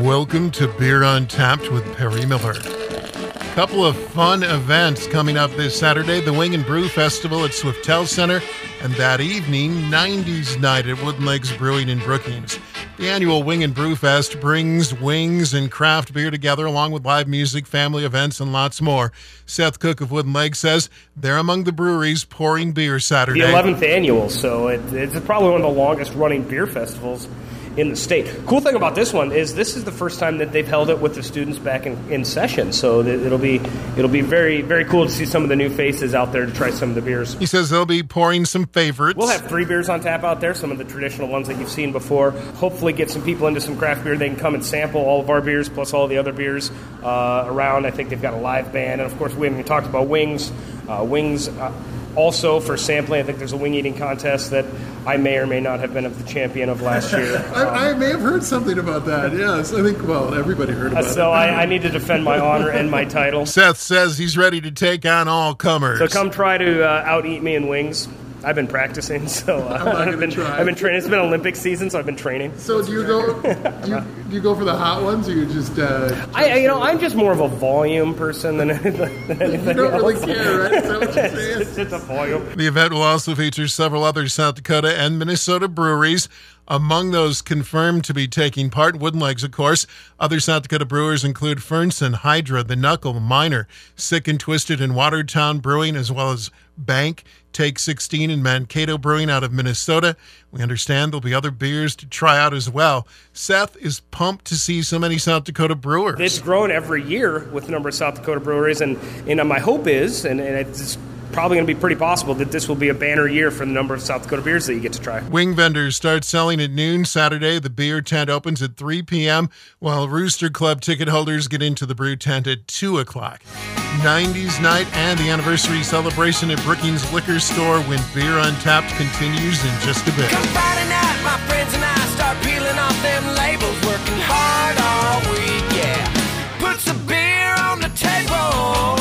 Welcome to Beer Untapped with Perry Miller. Couple of fun events coming up this Saturday. The Wing and Brew Festival at Swiftel Center, and that evening, 90s Night at Wooden Legs Brewing in Brookings. The annual Wing and Brew Fest brings wings and craft beer together along with live music, family events, and lots more. Seth Cook of Wooden Legs says they're among the breweries pouring beer Saturday. The 11th annual, so it's probably one of the longest running beer festivals in the state. Cool thing about this one is this is the first time that they've held it with the students back in session, so it'll be very, very cool to see some of the new faces out there to try some of the beers. He says they'll be pouring some favorites. We'll have 3 beers on tap out there, some of the traditional ones that you've seen before. Hopefully get some people into some craft beer. They can come and sample all of our beers plus all the other beers around. I think they've got a live band, and of course we haven't talked about wings. Also, for sampling, I think there's a wing eating contest that I may or may not have been the champion of last year. I may have heard something about that, yes. I think, everybody heard about it. So I need to defend my honor and my title. Seth says he's ready to take on all comers. So come try to out-eat me in wings. I've been practicing, so I've been training. It's been Olympic season, so I've been training. So do you go? Do you go for the hot ones, or you just? I'm just more of a volume person than anything. You don't really care, right? Is that what you're saying? It's just a volume. The event will also feature several other South Dakota and Minnesota breweries. Among those confirmed to be taking part, Wooden Legs, of course. Other South Dakota brewers include Fernson, Hydra, The Knuckle, Miner, Sick and Twisted, and Watertown Brewing, as well as Bank, Take 16, and Mankato Brewing out of Minnesota. We understand there'll be other beers to try out as well. Seth is pumped to see so many South Dakota brewers. It's grown every year with the number of South Dakota breweries, and my hope is, and it's probably going to be pretty possible that this will be a banner year for the number of South Dakota beers that you get to try. Wing vendors start selling at noon Saturday. The beer tent opens at 3 p.m., while Rooster Club ticket holders get into the brew tent at 2 o'clock. 90s Night and the anniversary celebration at Brookings Liquor Store when Beer Untapped continues in just a bit. Come Friday night, my friends and I start peeling off them labels, working hard all week, yeah. Put some beer on the table.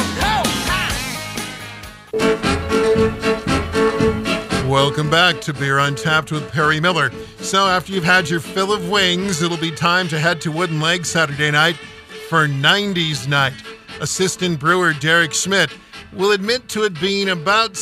Welcome back to Beer Untapped with Perry Miller. So after you've had your fill of wings, it'll be time to head to Wooden Legs Saturday night for 90s Night. Assistant brewer Derek Schmidt will admit to it being about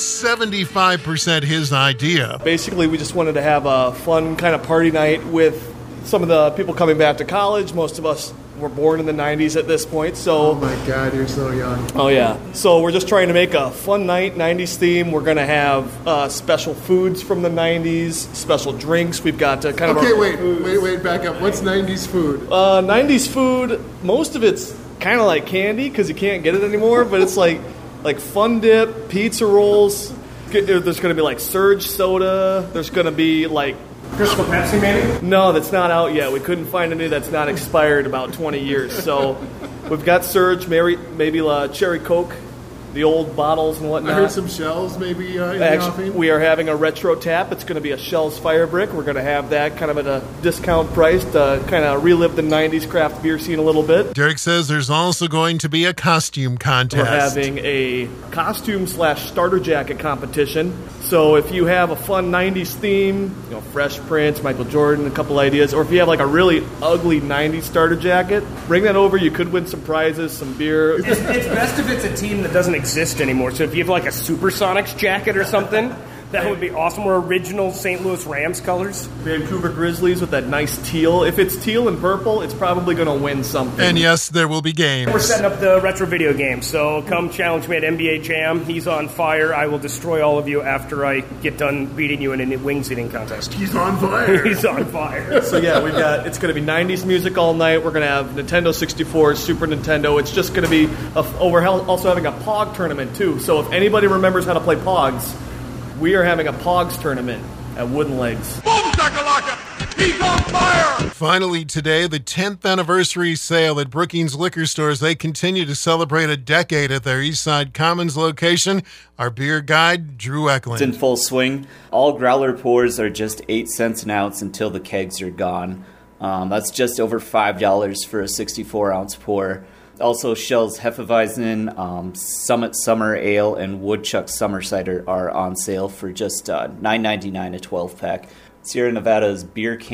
75% his idea. Basically, we just wanted to have a fun kind of party night with some of the people coming back to college. Most of us were born in the 90s at this point, so... Oh my God, you're so young. Oh yeah. So we're just trying to make a fun night, 90s theme. We're going to have special foods from the 90s, special drinks. We've got kind of... Okay, wait, back up. What's 90s food? 90s food, most of it's kind of like candy because you can't get it anymore, but it's like Fun Dip, pizza rolls. There's going to be like Surge soda. There's going to be like... Crystal Pepsi, maybe? No, that's not out yet. We couldn't find any that's not expired about 20 years. So we've got Surge, maybe Cherry Coke, the old bottles and whatnot. I heard some shells maybe in the offing. We are having a retro tap. It's going to be a Shell's Fire Brick. We're going to have that kind of at a discount price to kind of relive the 90s craft beer scene a little bit. Derek says there's also going to be a costume contest. We're having a costume/starter jacket competition. So if you have a fun 90s theme, Fresh Prince, Michael Jordan, a couple ideas, or if you have like a really ugly 90s starter jacket, bring that over. You could win some prizes, some beer. It's best if it's a team that doesn't exist anymore. So if you have like a Supersonics jacket or something, that would be awesome. Or original St. Louis Rams colors. Vancouver Grizzlies with that nice teal. If it's teal and purple, it's probably going to win something. And yes, there will be games. We're setting up the retro video game, so come challenge me at NBA Jam. He's on fire. I will destroy all of you after I get done beating you in a wings eating contest. He's on fire. He's on fire. So yeah, it's going to be 90s music all night. We're going to have Nintendo 64, Super Nintendo. It's just going to be, we're also having a Pog tournament too. So if anybody remembers how to play Pogs, we are having a Pogs tournament at Wooden Legs. Boom, shakalaka! He's on fire! Finally today, the 10th anniversary sale at Brookings Liquor Stores. They continue to celebrate a decade at their Eastside Commons location. Our beer guide, Drew Eklund. It's in full swing. All growler pours are just 8 cents an ounce until the kegs are gone. That's just over $5 for a 64-ounce pour. Also, Shell's Hefeweizen, Summit Summer Ale, and Woodchuck Summer Cider are on sale for just $9.99 a 12-pack. Sierra Nevada's Beer Camp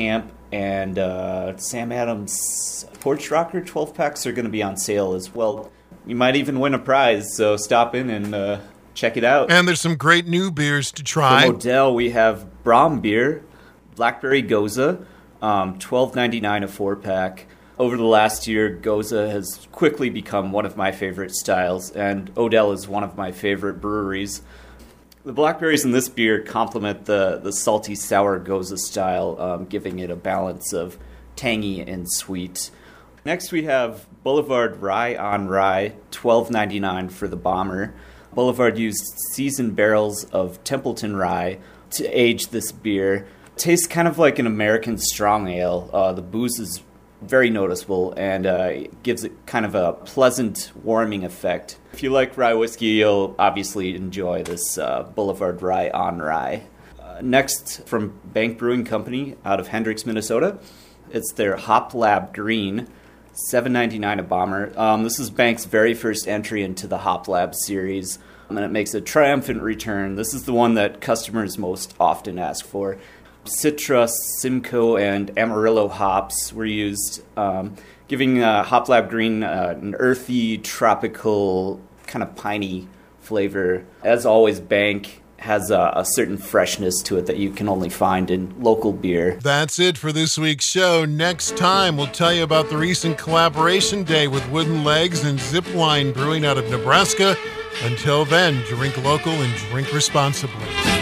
and Sam Adams Porch Rocker 12-packs are going to be on sale as well. You might even win a prize, so stop in and check it out. And there's some great new beers to try. From Odell, we have Brom Beer, Blackberry Goza, $12.99 a 4-pack. Over the last year, Goza has quickly become one of my favorite styles, and Odell is one of my favorite breweries. The blackberries in this beer complement the salty sour Goza style, giving it a balance of tangy and sweet. Next we have Boulevard Rye on Rye, $12.99 for the Bomber. Boulevard used seasoned barrels of Templeton rye to age this beer. Tastes kind of like an American strong ale. The booze is very noticeable and gives it kind of a pleasant, warming effect. If you like rye whiskey, you'll obviously enjoy this Boulevard Rye on Rye. Next, from Bank Brewing Company out of Hendricks, Minnesota, it's their Hop Lab Green, $7.99 a Bomber. This is Bank's very first entry into the Hop Lab series, and it makes a triumphant return. This is the one that customers most often ask for. Citra, Simcoe, and Amarillo hops were used, giving Hop Lab Green an earthy, tropical, kind of piney flavor. As always, Bank has a certain freshness to it that you can only find in local beer. That's it for this week's show. Next time, we'll tell you about the recent collaboration day with Wooden Legs and Zipline Brewing out of Nebraska. Until then, drink local and drink responsibly.